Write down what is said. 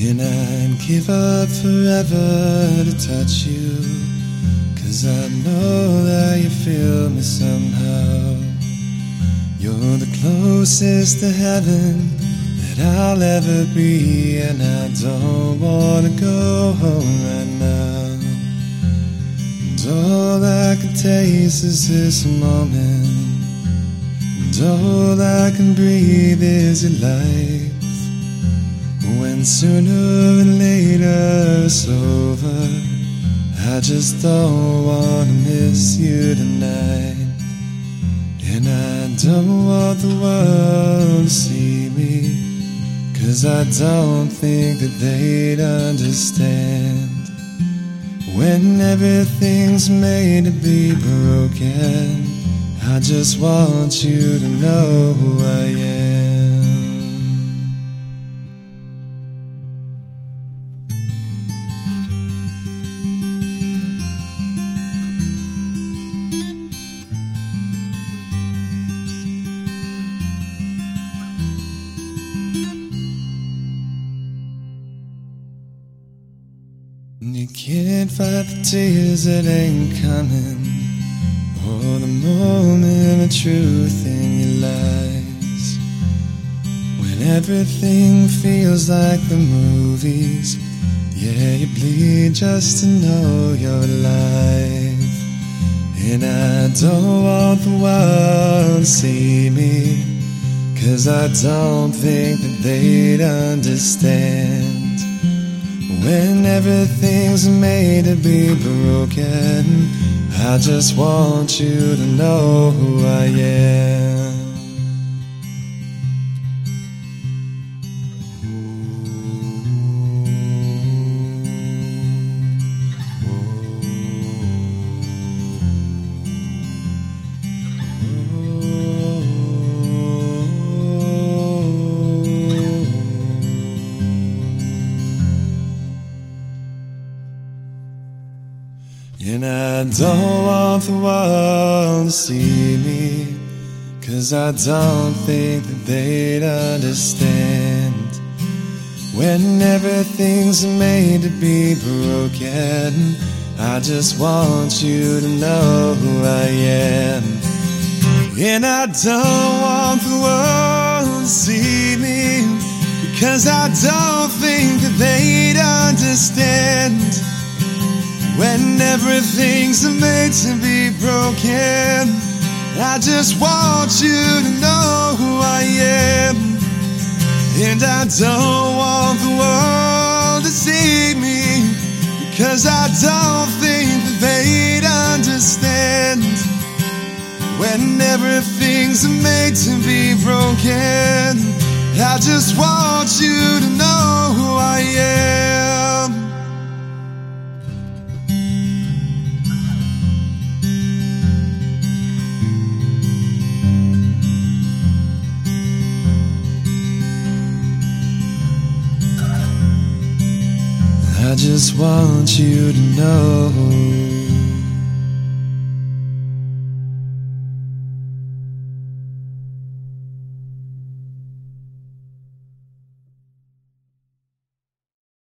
And I'd give up forever to touch you, 'cause I know that you feel me somehow. You're the closest to heaven that I'll ever be, and I don't wanna go home right now. And all I can taste is this moment, and all I can breathe is your life. When sooner and later it's over, I just don't wanna miss you tonight. And I don't want the world to see me, 'cause I don't think that they'd understand. When everything's made to be broken, I just want you to know who I am. You can't fight the tears that ain't coming, or the moment of truth in your lies. When everything feels like the movies, yeah, you bleed just to know you're alive. And I don't want the world to see me, 'cause I don't think that they'd understand. When everything's made to be broken, I just want you to know who I am. And I don't want the world to see me, 'cause I don't think that they'd understand. When everything's made to be broken, I just want you to know who I am. And I don't want the world to see me, because I don't think that they'd understand. When everything's made to be broken, I just want you to know who I am. And I don't want the world to see me, because I don't think that they'd understand. When everything's made to be broken, I just want you to know who I am. I just want you to know